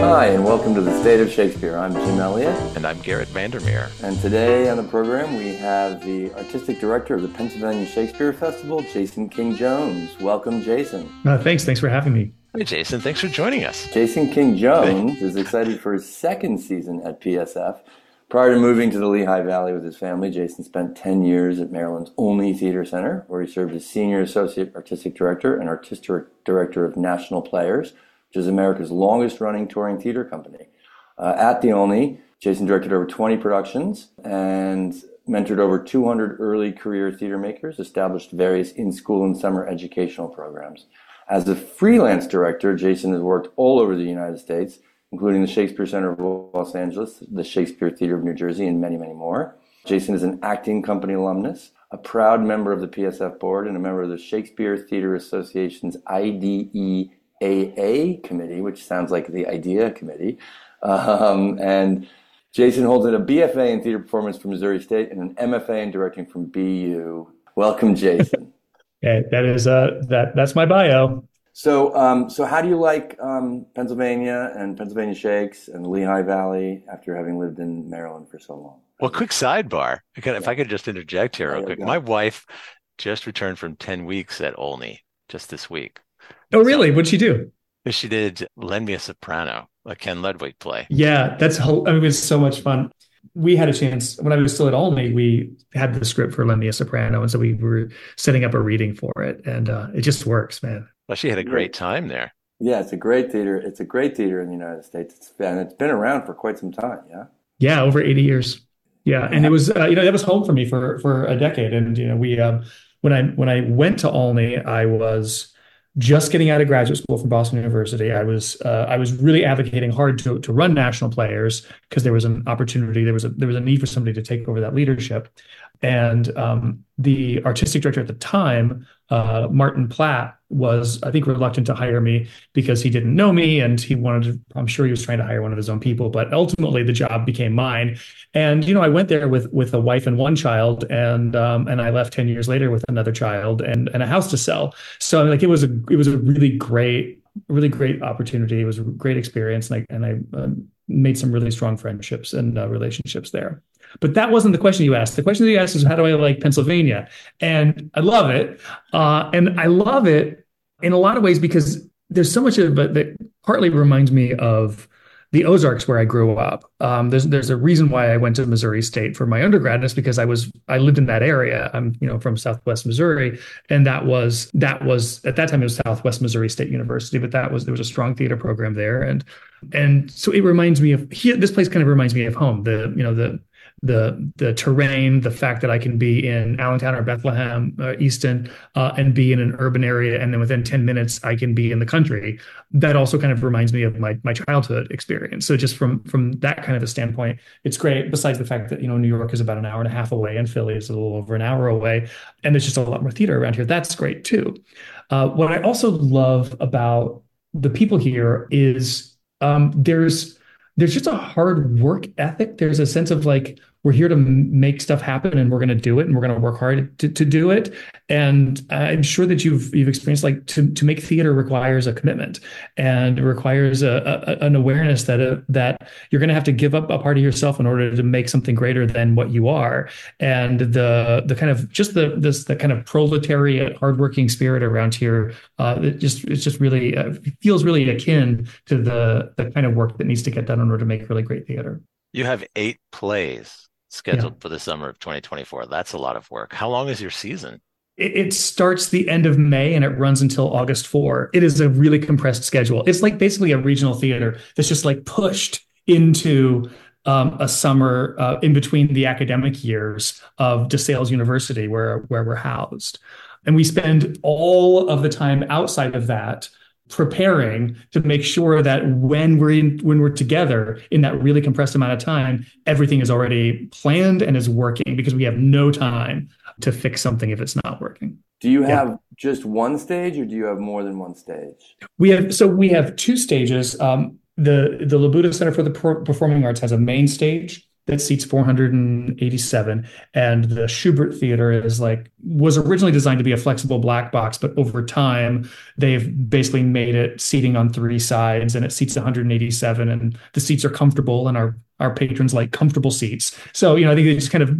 Hi, and welcome to the State of Shakespeare. I'm Jim Elliott. And I'm Garrett Vandermeer. And today on the program, we have the Artistic Director of the Pennsylvania Shakespeare Festival, Jason King Jones. Welcome, Jason. Thanks for having me. Hey, Jason. Thanks for joining us. Jason King Jones is excited for his second season at PSF. Prior to moving to the Lehigh Valley with his family, Jason spent 10 years at Maryland's Olney Theater Center, where he served as Senior Associate Artistic Director and Artistic Director of National Players, which is America's longest-running touring theater company. At the Olney, Jason directed over 20 productions and mentored over 200 early career theater makers, established various in-school and summer educational programs. As a freelance director, Jason has worked all over the United States, including the Shakespeare Center of Los Angeles, the Shakespeare Theater of New Jersey, and many, many more. Jason is an acting company alumnus, a proud member of the PSF board, and a member of the Shakespeare Theater Association's IDEAA committee, which sounds like the IDEA committee. And Jason holds a BFA in theater performance from Missouri State and an MFA in directing from BU. Welcome, Jason. Okay, that's my bio. So how do you like Pennsylvania and Pennsylvania Shakes and the Lehigh Valley after having lived in Maryland for so long? Well, quick sidebar. If I could just interject here real quick. My wife just returned from 10 weeks at Olney just this week. Oh, really? What'd she do? She did Lend Me a Soprano, a Ken Ludwig play. Yeah, it was so much fun. We had a chance, when I was still at Olney, we had the script for Lend Me a Soprano, and so we were setting up a reading for it, and it just works, man. Well, she had a great time there. Yeah, it's a great theater. It's a great theater in the United States. It's been around for quite some time, yeah? Yeah, over 80 years. Yeah, and it was, that was home for me for a decade. And, we, when I went to Olney, I was just getting out of graduate school from Boston University. I was really advocating hard to run National Players because there was an opportunity, there was a need for somebody to take over that leadership. And the artistic director at the time, Martin Platt, was, I think, reluctant to hire me because he didn't know me, and I'm sure he was trying to hire one of his own people, but ultimately the job became mine. And, I went there with a wife and one child, and I left 10 years later with another child and a house to sell. So it was a really great opportunity. It was a great experience. And I made some really strong friendships and relationships there. But that wasn't the question you asked. The question that you asked is, how do I like Pennsylvania? And I love it. And I love it in a lot of ways because there's so much of it that partly reminds me of the Ozarks where I grew up. There's a reason why I went to Missouri State for my undergrad, and it's because I lived in that area. I'm from Southwest Missouri, and that was at that time it was Southwest Missouri State University, but there was a strong theater program there, and so it reminds me of this place kind of reminds me of home. The terrain, the fact that I can be in Allentown or Bethlehem, Easton, and be in an urban area, and then within 10 minutes I can be in the country. That also kind of reminds me of my childhood experience. So just from that kind of a standpoint, it's great. Besides the fact that New York is about an hour and a half away, and Philly is a little over an hour away, and there's just a lot more theater around here. That's great too. What I also love about the people here is there's just a hard work ethic. There's a sense of like, we're here to make stuff happen, and we're going to do it, and we're going to work hard to do it. And I'm sure that you've experienced, like, to make theater requires a commitment, and it requires an awareness that you're going to have to give up a part of yourself in order to make something greater than what you are. And the kind of just the kind of proletariat hardworking spirit around here, it's just really feels really akin to the kind of work that needs to get done in order to make really great theater. You have 8 plays scheduled for the summer of 2024. That's a lot of work. How long is your season? It starts the end of May and it runs until August 4. It is a really compressed schedule. It's like basically a regional theater that's just like pushed into a summer in between the academic years of DeSales University where we're housed. And we spend all of the time outside of that preparing to make sure that when we're together in that really compressed amount of time, everything is already planned and is working, because we have no time to fix something if it's not working. Do you have just one stage, or do you have more than one stage? We have 2 stages. The Labuda Center for the Performing Arts has a main stage that seats 487, and the Shubert Theater was originally designed to be a flexible black box, but over time they've basically made it seating on three sides, and it seats 187, and the seats are comfortable, and our patrons like comfortable seats. So, I think it just kind of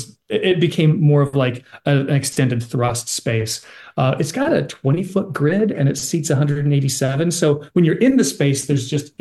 it became more of like an extended thrust space. It's got a 20-foot grid and it seats 187. So when you're in the space, there's just,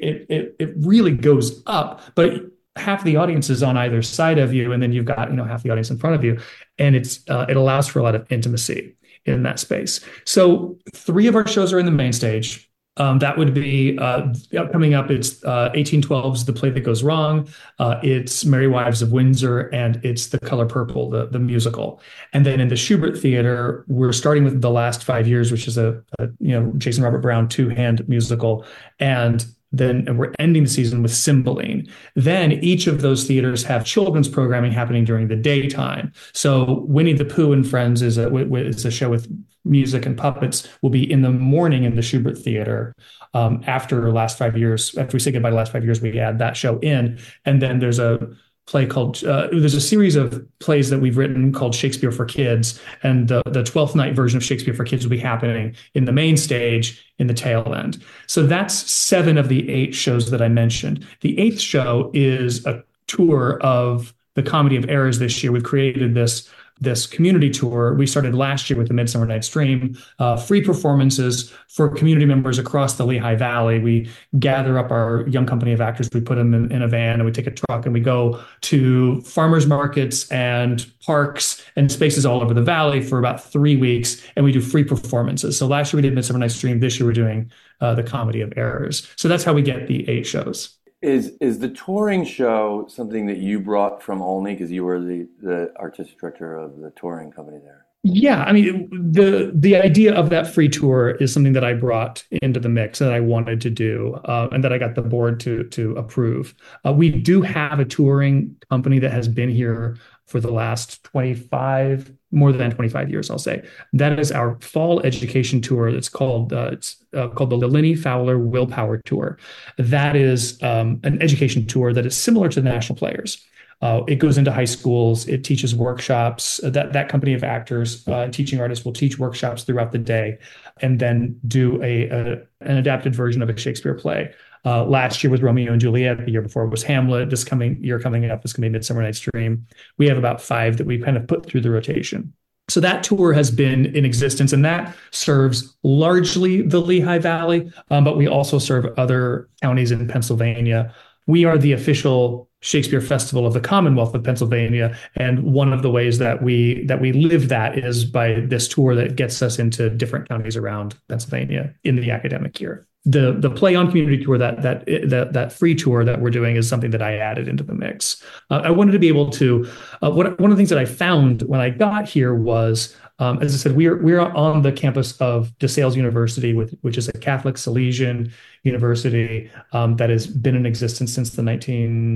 it really goes up, but half the audience is on either side of you. And then you've got, half the audience in front of you. And it allows for a lot of intimacy in that space. So 3 of our shows are in the main stage. That would be coming up. It's 1812's The Play That Goes Wrong. It's Merry Wives of Windsor, and it's The Color Purple, the musical. And then in the Shubert Theater, we're starting with The Last 5 Years, which is a Jason Robert Brown 2-hand musical, and we're ending the season with Cymbeline. Then each of those theaters have children's programming happening during the daytime. So Winnie the Pooh and Friends is a show with music and puppets, will be in the morning in the Shubert Theater. After Last 5 Years, after we say goodbye to Last 5 Years, we add that show in. And then there's a play called, there's a series of plays that we've written called Shakespeare for Kids. And the 12th night version of Shakespeare for Kids will be happening in the main stage in the tail end. So that's 7 of the 8 shows that I mentioned. The 8th show is a tour of the Comedy of Errors this year. We've created this community tour. We started last year with the Midsummer Night's Dream, free performances for community members across the Lehigh Valley. We gather up our young company of actors, we put them in a van, and we take a truck, and we go to farmers markets and parks and spaces all over the valley for about 3 weeks, and we do free performances. So last year we did Midsummer Night's Dream. This year we're doing the Comedy of Errors. So that's how we get the 8 shows. Is the touring show something that you brought from Olney, because you were the artistic director of the touring company there? Yeah, I mean, the idea of that free tour is something that I brought into the mix that I wanted to do, and that I got the board to approve. We do have a touring company that has been here for the last more than 25 years, I'll say. That is our fall education tour. It's called the Lenny Fowler Willpower Tour. That is an education tour that is similar to the National Players. It goes into high schools. It teaches workshops. That company of actors, teaching artists, will teach workshops throughout the day, and then do an adapted version of a Shakespeare play. Last year was Romeo and Juliet. The year before was Hamlet. This year coming up is going to be Midsummer Night's Dream. We have about 5 that we kind of put through the rotation. So that tour has been in existence, and that serves largely the Lehigh Valley, but we also serve other counties in Pennsylvania. We are the official Shakespeare Festival of the Commonwealth of Pennsylvania, and one of the ways that we live that is by this tour that gets us into different counties around Pennsylvania in the academic year. The Play On Community Tour, that free tour that we're doing, is something that I added into the mix. I wanted to be able to. One of the things that I found when I got here was, as I said, we're on the campus of DeSales University, which is a Catholic Salesian university that has been in existence since the late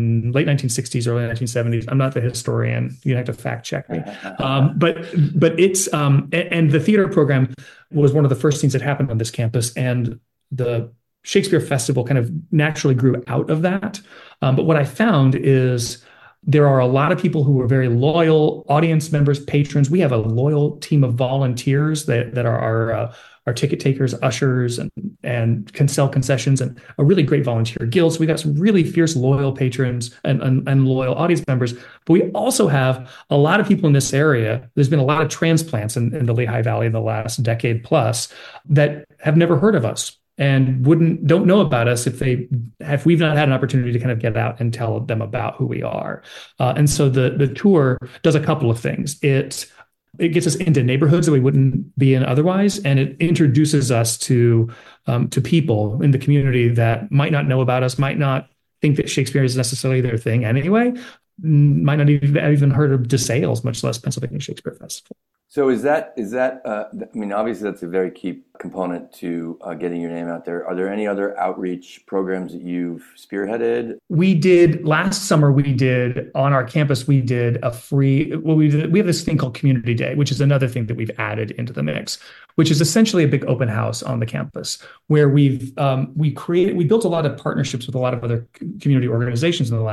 1960s, early 1970s. I'm not the historian; you have to fact check me. But it's and the theater program was one of the first things that happened on this campus, and the Shakespeare Festival kind of naturally grew out of that. But what I found is there are a lot of people who are very loyal audience members, patrons. We have a loyal team of volunteers that are our ticket takers, ushers, and can sell concessions, and a really great volunteer guild. So we've got some really fierce, loyal patrons and loyal audience members. But we also have a lot of people in this area. There's been a lot of transplants in the Lehigh Valley in the last decade plus that have never heard of us and don't know about us if we've not had an opportunity to kind of get out and tell them about who we are. And so the tour does a couple of things. It gets us into neighborhoods that we wouldn't be in otherwise, and it introduces us to people in the community that might not know about us, might not think that Shakespeare is necessarily their thing anyway, might not even heard of DeSales, much less Pennsylvania Shakespeare Festival. So is that? I mean, obviously that's a very key component to getting your name out there. Are there any other outreach programs that you've spearheaded? We did last summer. We did on our campus. We did a free. Well, we have this thing called Community Day, which is another thing that we've added into the mix, which is essentially a big open house on the campus where we built a lot of partnerships with a lot of other community organizations in the last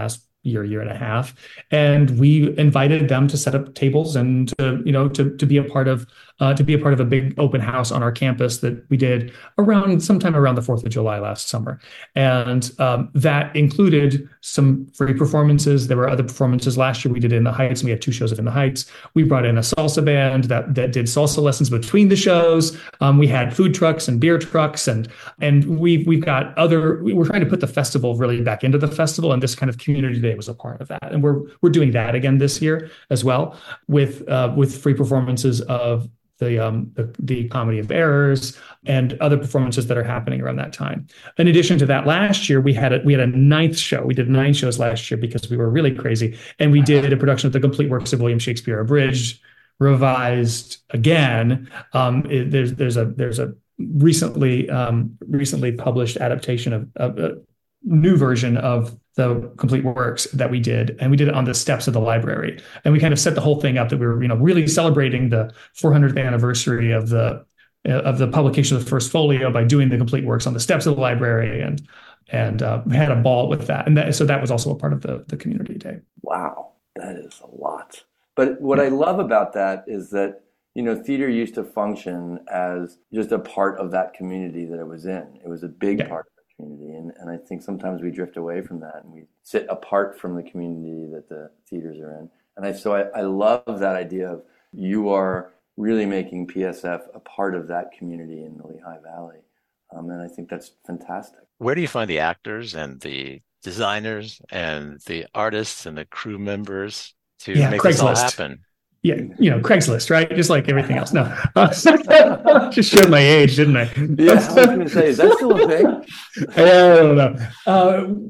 year and a half. And we invited them to set up tables and to be a part of a big open house on our campus that we did sometime around the 4th of July last summer. And that included some free performances. There were other performances last year. We did In the Heights, and we had 2 shows of In the Heights. We brought in a salsa band that did salsa lessons between the shows. We had food trucks and beer trucks, and we've got we're trying to put the festival really back into the festival, and this kind of community day was a part of that. And we're doing that again this year as well with free performances of the Comedy of Errors and other performances that are happening around that time. In addition to that, last year we had a 9th show. We did 9 shows last year because we were really crazy, and we did a production of the complete works of William Shakespeare, abridged, revised again. There's a recently published adaptation of a new version of the complete works that we did, and we did it on the steps of the library. And we kind of set the whole thing up that we were, really celebrating the 400th anniversary of the publication of the first folio by doing the complete works on the steps of the library, and we had a ball with that. And so that was also a part of the community day. Wow, that is a lot. But what I love about that is that, theater used to function as just a part of that community that it was in. It was a big part of the community. And I think sometimes we drift away from that and we sit apart from the community that the theaters are in. And I love that idea of you are really making PSF a part of that community in the Lehigh Valley. And I think that's fantastic. Where do you find the actors and the designers and the artists and the crew members to make this all happen? Yeah, Craigslist, right? Just like everything else. No, just showed my age, didn't I? Yeah, I was going to say, is that still a thing? I don't know.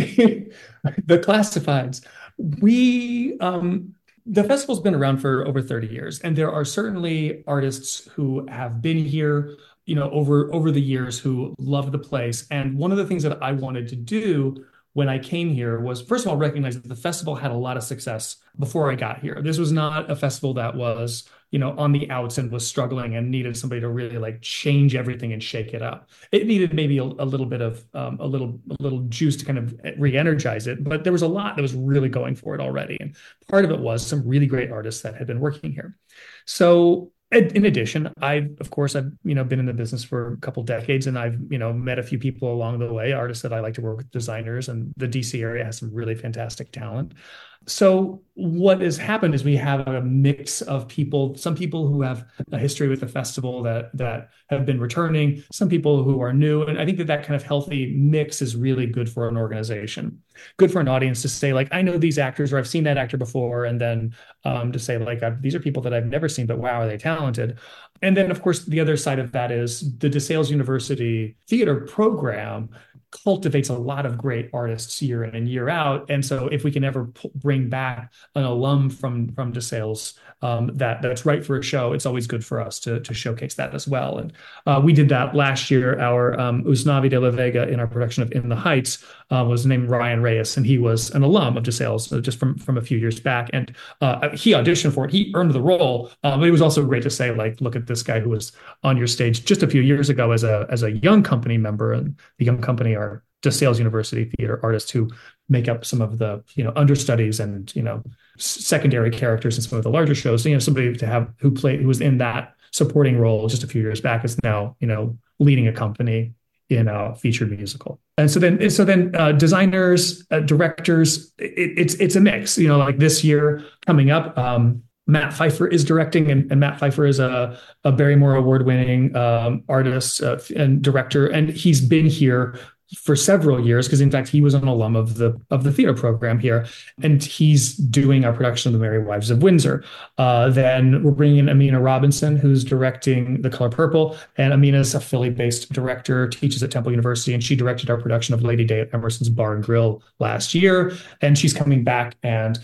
The classifieds. The festival's been around for over 30 years, and there are certainly artists who have been here, over the years who love the place. And one of the things that I wanted to do when I came here was, first of all, recognize that the festival had a lot of success before I got here. This was not a festival that was, on the outs and was struggling and needed somebody to really change everything and shake it up. It needed maybe a little bit of a little juice to kind of re-energize it, but there was a lot that was really going for it already. And part of it was some really great artists that had been working here. So in addition, I've been in the business for a couple decades, and I've, met a few people along the way, artists that I like to work with, designers, and the DC area has some really fantastic talent. So what has happened is we have a mix of people, some people who have a history with the festival that have been returning, some people who are new. And I think that kind of healthy mix is really good for an organization, good for an audience to say, I know these actors, or I've seen that actor before. And then to say, these are people that I've never seen, but wow, are they talented? And then, of course, the other side of that is the DeSales University theater program cultivates a lot of great artists year in and year out. And so if we can ever bring back an alum from DeSales that's right for a show, it's always good for us to showcase that as well. And we did that last year. Our Usnavi de la Vega in our production of In the Heights was named Ryan Reyes, and he was an alum of DeSales just from a few years back. And he auditioned for it. He earned the role. But it was also great to say, look at this guy who was on your stage just a few years ago as a young company member, and the young company are DeSales University theater artists who make up some of the understudies and secondary characters in some of the larger shows. So, somebody who was in that supporting role just a few years back is now leading a company in a featured musical. And so then designers, directors, it's a mix. This year coming up, Matt Pfeiffer is directing, and Matt Pfeiffer is a Barrymore award-winning artist and director, and he's been here for several years because, in fact, he was an alum of the theater program here, and he's doing our production of The Merry Wives of Windsor. Then we're bringing in Amina Robinson, who's directing The Color Purple, and Amina's a Philly-based director, teaches at Temple University, and she directed our production of Lady Day at Emerson's Bar and Grill last year, and she's coming back, and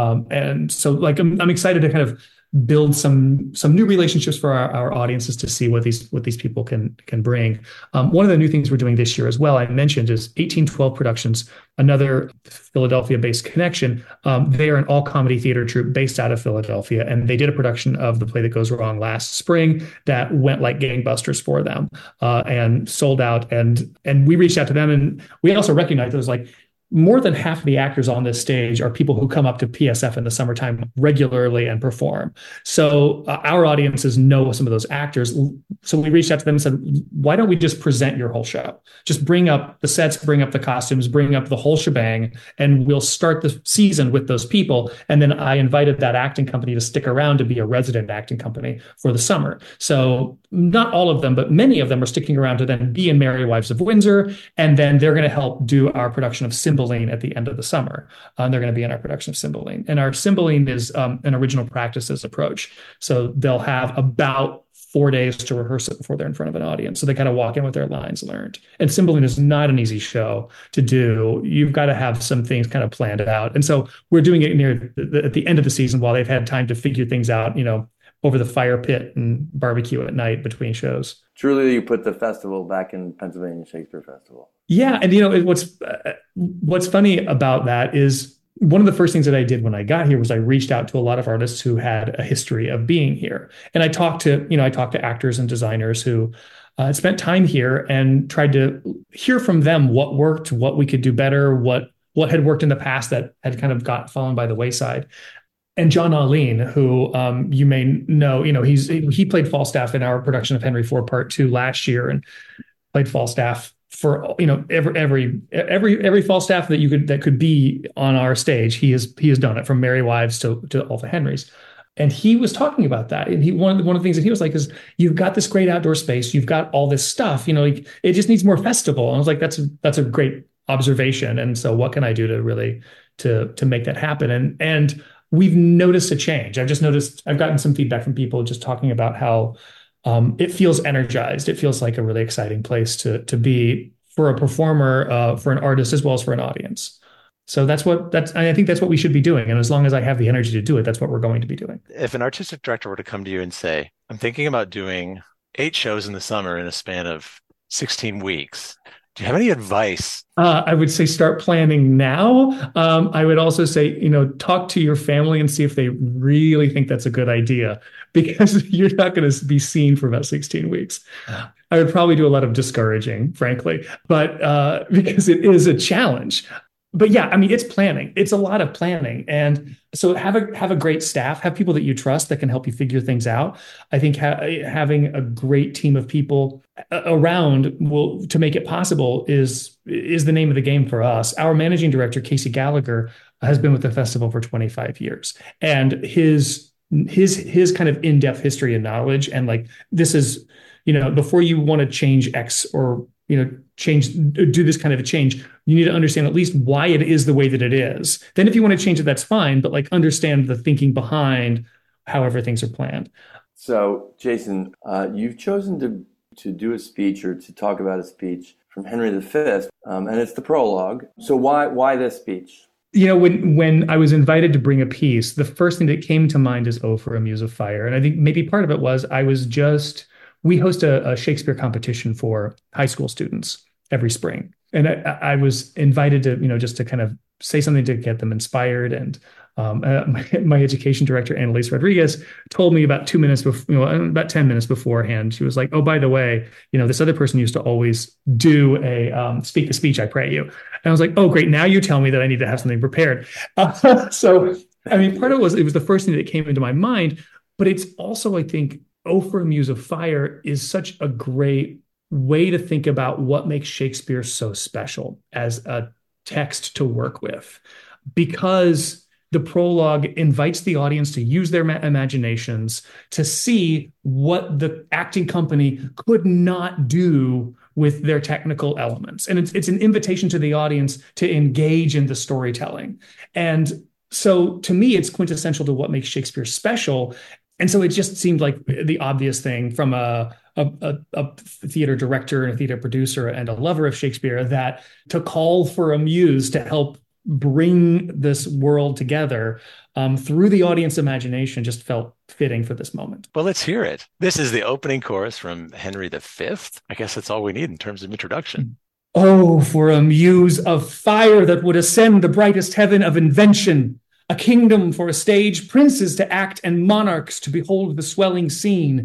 so I'm excited to kind of build some new relationships for our audiences to see what these people can bring. One of the new things we're doing this year as well, I mentioned, is 1812 Productions, another Philadelphia-based connection. They are an all-comedy theater troupe based out of Philadelphia, and they did a production of The Play That Goes Wrong last spring that went like gangbusters for them and sold out. And we reached out to them, and we also recognized it was more than half of the actors on this stage are people who come up to PSF in the summertime regularly and perform. So our audiences know some of those actors. So we reached out to them and said, why don't we just present your whole show? Just bring up the sets, bring up the costumes, bring up the whole shebang, and we'll start the season with those people. And then I invited that acting company to stick around to be a resident acting company for the summer. So not all of them, but many of them are sticking around to then be in Merry Wives of Windsor. And then they're going to help do our production of Cymbeline at the end of the summer. They're going to be in our production of Cymbeline. And our Cymbeline is an original practices approach. So they'll have about 4 days to rehearse it before they're in front of an audience. So they kind of walk in with their lines learned. And Cymbeline is not an easy show to do. You've got to have some things kind of planned out. And so we're doing it at the end of the season while they've had time to figure things out, over the fire pit and barbecue at night between shows. Truly, you put the festival back in Pennsylvania Shakespeare Festival. Yeah, and what's funny about that is one of the first things that I did when I got here was I reached out to a lot of artists who had a history of being here, and I talked to actors and designers who had spent time here and tried to hear from them what worked, what we could do better, what had worked in the past that had kind of fallen by the wayside. And John Alleyne, who you may know, he played Falstaff in our production of Henry IV Part 2 last year, and played Falstaff for every Falstaff that could be on our stage. He has done it, from Merry Wives to all the Henrys. And he was talking about that. And one of the things that he was like is, you've got this great outdoor space, you've got all this stuff, it just needs more festival. And I was like, that's a great observation. And so what can I do to really to make that happen? And we've noticed a change. I've gotten some feedback from people just talking about how it feels energized. It feels like a really exciting place to be for a performer, for an artist, as well as for an audience. So I think that's what we should be doing. And as long as I have the energy to do it, that's what we're going to be doing. If an artistic director were to come to you and say, I'm thinking about doing 8 shows in the summer in a span of 16 weeks, do you have any advice? I would say start planning now. I would also say, talk to your family and see if they really think that's a good idea, because you're not going to be seen for about 16 weeks. I would probably do a lot of discouraging, frankly, but because it is a challenge. But yeah, I mean, it's planning. It's a lot of planning. And so have a great staff, have people that you trust that can help you figure things out. I think having a great team of people around to make it possible is the name of the game for us. Our managing director, Casey Gallagher, has been with the festival for 25 years. And his kind of in-depth history and knowledge, and like, this is, before you want to change X or do this kind of a change, you need to understand at least why it is the way that it is. Then if you want to change it, that's fine, but like, understand the thinking behind however things are planned. So Jason, you've chosen to do a speech, or to talk about a speech from Henry V, and it's the prologue. So why this speech? When I was invited to bring a piece, the first thing that came to mind is "Oh, for a Muse of Fire." And I think maybe part of it was we host a Shakespeare competition for high school students every spring. And I was invited to, just to kind of say something to get them inspired. And my education director, Annalise Rodriguez, told me about 2 minutes before, about 10 minutes beforehand. She was like, "Oh, by the way, this other person used to always do a speak the speech, I pray you." And I was like, "Oh, great. Now you tell me that I need to have something prepared." So, I mean, part of it was the first thing that came into my mind, but it's also, I think, "Oh, for a Muse of Fire" is such a great way to think about what makes Shakespeare so special as a text to work with, because the prologue invites the audience to use their imaginations to see what the acting company could not do with their technical elements. And it's an invitation to the audience to engage in the storytelling. And so to me, it's quintessential to what makes Shakespeare special. And so it just seemed like the obvious thing from a theater director and a theater producer and a lover of Shakespeare, that to call for a muse to help bring this world together through the audience imagination just felt fitting for this moment. Well, let's hear it. This is the opening chorus from Henry V. I guess that's all we need in terms of introduction. "Oh, for a muse of fire that would ascend the brightest heaven of invention, a kingdom for a stage, princes to act, and monarchs to behold the swelling scene.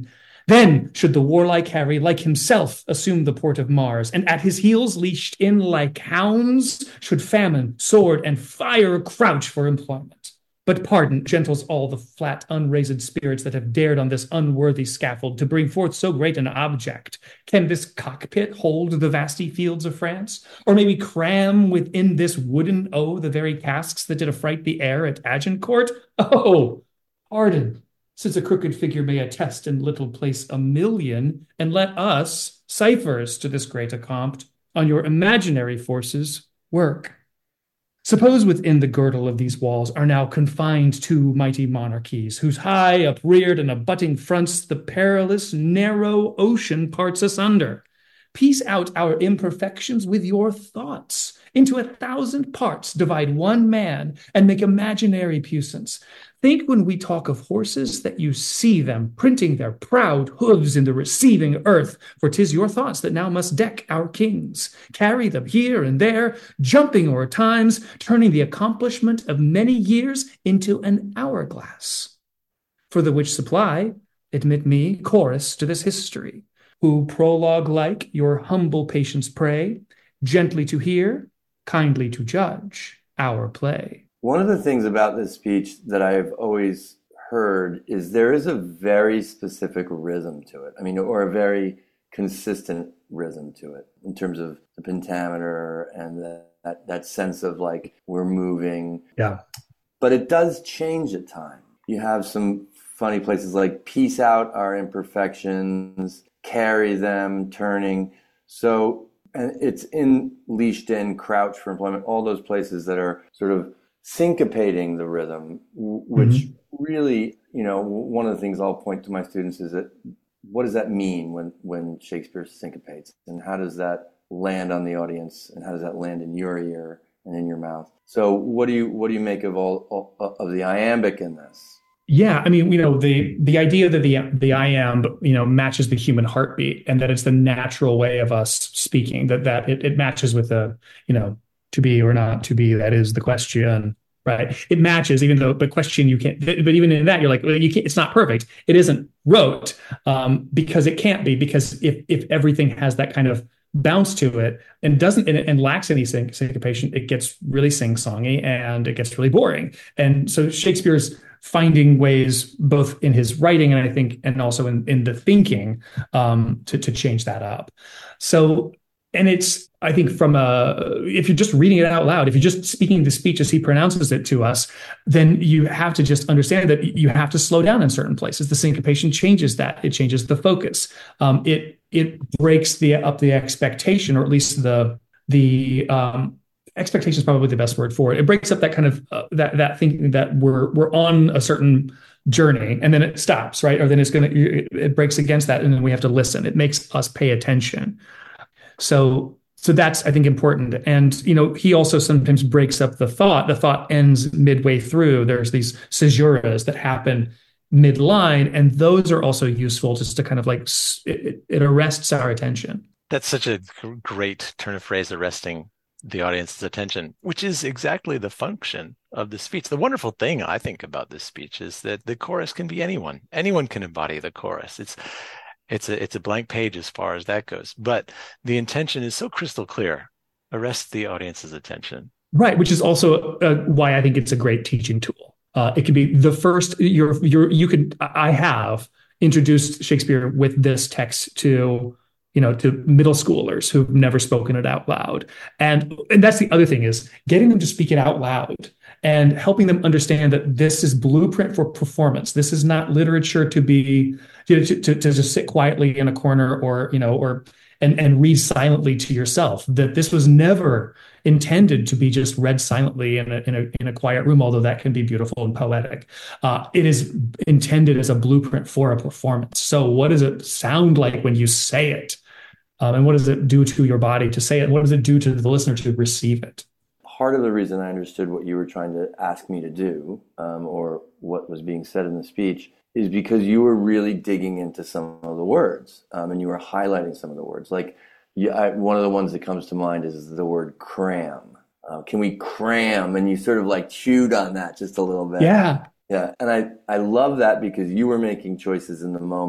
Then should the warlike Harry, like himself, assume the port of Mars, and at his heels, leashed in like hounds, should famine, sword, and fire crouch for employment. But pardon gentles all the flat, unraised spirits that have dared on this unworthy scaffold to bring forth so great an object. Can this cockpit hold the vasty fields of France? Or may we cram within this wooden O the very casks that did affright the air at Agincourt? Oh, pardon, since a crooked figure may attest in little place 1,000,000, and let us, ciphers to this great accompt, on your imaginary forces work. Suppose within the girdle of these walls are now confined two mighty monarchies, whose high upreared and abutting fronts the perilous narrow ocean parts asunder. Piece out our imperfections with your thoughts. Into 1,000 parts divide one man, and make imaginary puissance. Think when we talk of horses that you see them printing their proud hooves in the receiving earth, for 'tis your thoughts that now must deck our kings. Carry them here and there, jumping o'er times, turning the accomplishment of many years into an hourglass. For the which supply, admit me, chorus to this history, who prologue like your humble patience pray, gently to hear, kindly to judge our play. One of the things about this speech that I've always heard is there is a very specific rhythm to it. I mean, or a very consistent rhythm to it in terms of the pentameter and that sense of like we're moving. Yeah. But it does change at times. You have some funny places like piece out our imperfections, carry them, turning. So, and it's in leashed in, crouch for employment, all those places that are sort of syncopating the rhythm, which really, you know, one of the things I'll point to my students is that what does that mean when Shakespeare syncopates, and how does that land on the audience, and how does that land in your ear and in your mouth? So what do you make of all of the iambic in this? Yeah, I mean, you know, the idea that the iamb, you know, matches the human heartbeat, and that it's the natural way of us speaking, that it matches with the, you know, to be or not to be, that is the question, right? It matches, even though the question you can't, but even in that, you're like, well, you can't, it's not perfect. It isn't rote, because it can't be, because if everything has that kind of bounce to it and doesn't, and lacks any syncopation, it gets really sing-songy and it gets really boring. And so Shakespeare's finding ways, both in his writing and I think, and also in the thinking, to change that up. So, and it's, I think if you're just reading it out loud, if you're just speaking the speech as he pronounces it to us, then you have to just understand that you have to slow down in certain places. The syncopation changes that. It changes the focus. It breaks up the expectation, or at least the expectation is probably the best word for it. It breaks up that kind of that thinking that we're on a certain journey, and then it stops, right? Or then it breaks against that, and then we have to listen. It makes us pay attention. So that's, I think, important. And, you know, he also sometimes breaks up the thought. The thought ends midway through. There's these caesuras that happen midline, and those are also useful just to kind of like, it arrests our attention. That's such a great turn of phrase, arresting the audience's attention, which is exactly the function of the speech. The wonderful thing I think about this speech is that the chorus can be anyone. Anyone can embody the chorus. It's a blank page as far as that goes, but the intention is so crystal clear. Arrest the audience's attention. Right, which is also why I think it's a great teaching tool. It can be the first. I have introduced Shakespeare with this text to middle schoolers who've never spoken it out loud, and that's the other thing, is getting them to speak it out loud and helping them understand that this is blueprint for performance. This is not literature to be to just sit quietly in a corner or read silently to yourself. That this was never intended to be just read silently in a quiet room, although that can be beautiful and poetic. It is intended as a blueprint for a performance. So what does it sound like when you say it? And what does it do to your body to say it? What does it do to the listener to receive it? Part of the reason I understood what you were trying to ask me to do, or what was being said in the speech, is because you were really digging into some of the words, and you were highlighting some of the words. Like, one of the ones that comes to mind is the word cram. Can we cram? And you sort of like chewed on that just a little bit. Yeah. Yeah. And I love that, because you were making choices in the moment,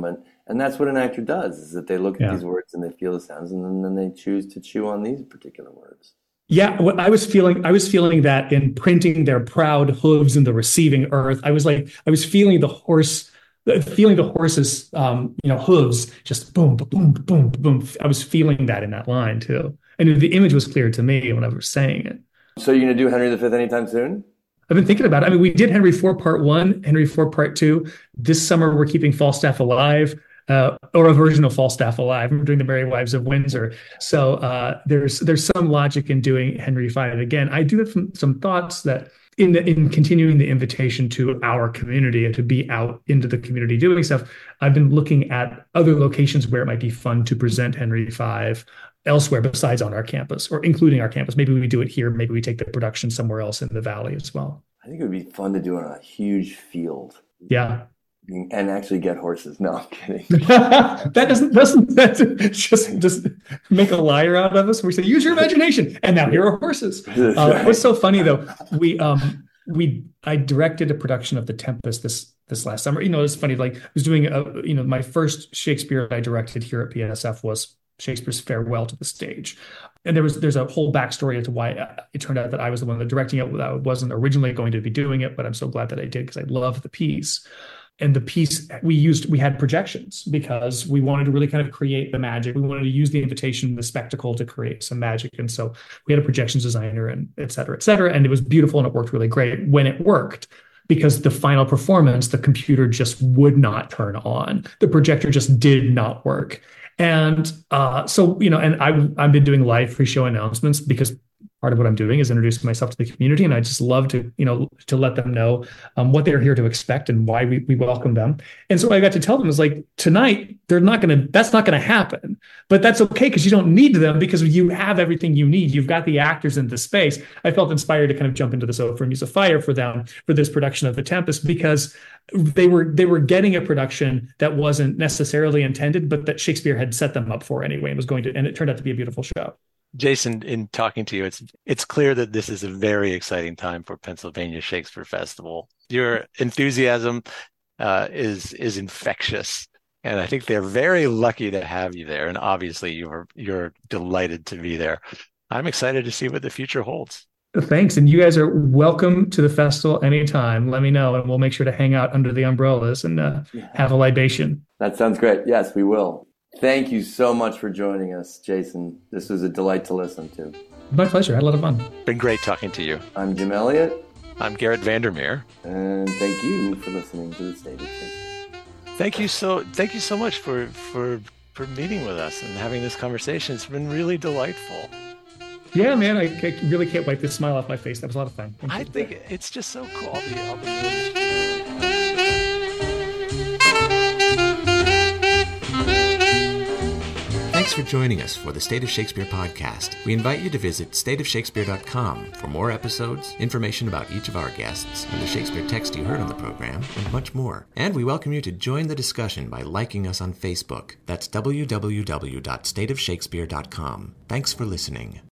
And that's what an actor does, is that they look at Yeah. these words and they feel the sounds, and then they choose to chew on these particular words. Yeah, what I was feeling that in printing their proud hooves in the receiving earth. I was feeling the horse's hooves just boom, boom, boom, boom. I was feeling that in that line too. And the image was clear to me when I was saying it. So you're going to do Henry V anytime soon? I've been thinking about it. I mean, we did Henry IV Part 1, Henry IV Part 2. This summer, we're keeping Falstaff alive, or a version of Falstaff alive. We're doing the Merry Wives of Windsor. So there's some logic in doing Henry V again. I do have some thoughts that in continuing the invitation to our community and to be out into the community doing stuff, I've been looking at other locations where it might be fun to present Henry V elsewhere besides on our campus, or including our campus. Maybe we do it here. Maybe we take the production somewhere else in the Valley as well. I think it would be fun to do it on a huge field. Yeah. And actually get horses. No, I'm kidding. that just make a liar out of us. We say, use your imagination. And now here are horses. What's so funny though, I directed a production of The Tempest this last summer. It's funny, like I was doing my first Shakespeare I directed here at PSF was Shakespeare's Farewell to the Stage. And there's a whole backstory as to why it turned out that I was the one that directing it. I wasn't originally going to be doing it, but I'm so glad that I did because I love the piece. And the piece we had projections because we wanted to really kind of create the magic. We wanted to use the invitation, the spectacle to create some magic. And so we had a projections designer and et cetera, et cetera. And it was beautiful and it worked really great when it worked. Because the final performance, the computer just would not turn on. The projector just did not work. And and I've been doing live pre-show announcements because part of what I'm doing is introducing myself to the community. And I just love to let them know what they're here to expect and why we welcome them. And so I got to tell them is like, tonight, that's not going to happen, but that's okay. Because you don't need them because you have everything you need. You've got the actors in the space. I felt inspired to kind of jump into the sofa and use a fire for them for this production of The Tempest because they were getting a production that wasn't necessarily intended, but that Shakespeare had set them up for anyway and it turned out to be a beautiful show. Jason, in talking to you, it's clear that this is a very exciting time for Pennsylvania Shakespeare Festival. Your enthusiasm is infectious, and I think they're very lucky to have you there. And obviously, you're delighted to be there. I'm excited to see what the future holds. Thanks, and you guys are welcome to the festival anytime. Let me know, and we'll make sure to hang out under the umbrellas and have a libation. That sounds great. Yes, we will. Thank you so much for joining us, Jason. This was a delight to listen to. My pleasure. I had a lot of fun. Been great talking to you. I'm Jim Elliott. I'm Garrett Vandermeer. And thank you for listening to The State of Shakespeare. Thank you so much for meeting with us and having this conversation. It's been really delightful. Yeah, man, I really can't wipe this smile off my face. That was a lot of fun. I think it's just so cool. Thanks for joining us for the State of Shakespeare podcast. We invite you to visit stateofshakespeare.com for more episodes, information about each of our guests, and the Shakespeare text you heard on the program, and much more. And we welcome you to join the discussion by liking us on Facebook. That's www.stateofshakespeare.com. Thanks for listening.